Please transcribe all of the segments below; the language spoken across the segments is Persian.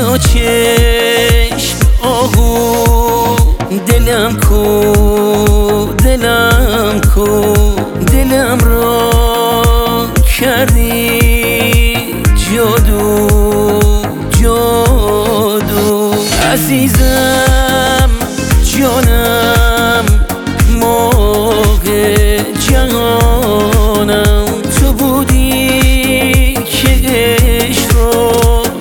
دو چشم آهو دلم کو دلم کو دلم را کردی جادو جادو عزیزم جانم مرغ جهانم تو بودی که عشق رو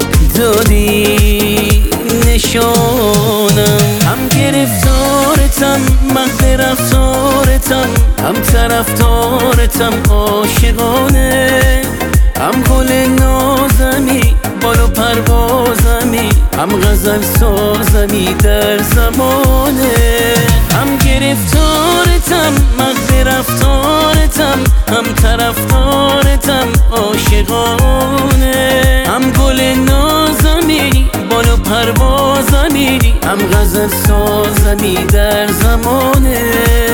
دادی نشانم هم گرفتارتم مهد رفتارتم هم طرفدارتم عاشقانه هم گل نازمی بال و پروازمی هم غزل سازمی در زمانه هم گرفتارتم مهد رفتارتم هم طرفدارتم عاشقانه هم گل نازمی بال و پروازمی هم غزل سازمی در زمانه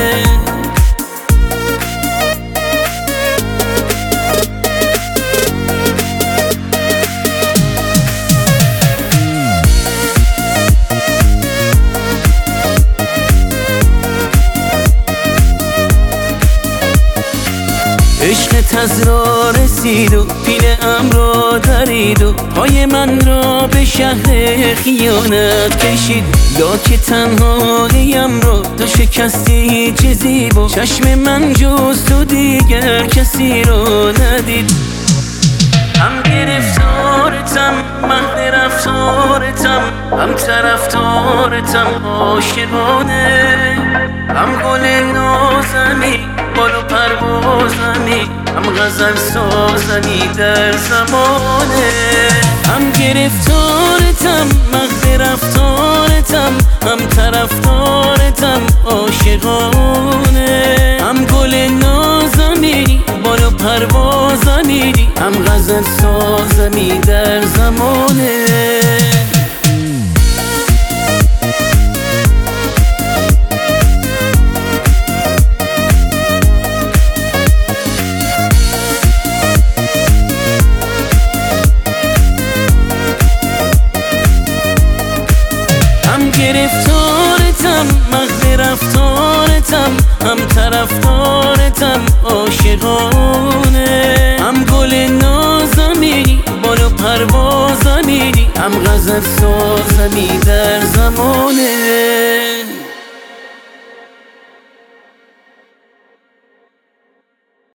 عشقت از را رسید و پیل را درید و پای من را به شهر خیانت کشید یا که تنهاییم را تو شکستی چه زیبا چشم من جز تو دیگر کسی را ندید هم گرفتارتم مهد رفتارتم هم طرفدارتم عاشقانه هم گل نازمی بال و پروازمی هم غزل سازمی در زمانه هم گرفتارتم مهد رفتارتم هم طرفدارتم عاشقانه هم گل نازمی بال و پروازمی هم غزل سازمی در زمانه هم گرفتارتم مهد رفتارتم هم طرفدارتم عاشقانه هم گل نازمی بال و پروازمی هم غزل سازمی در زمانه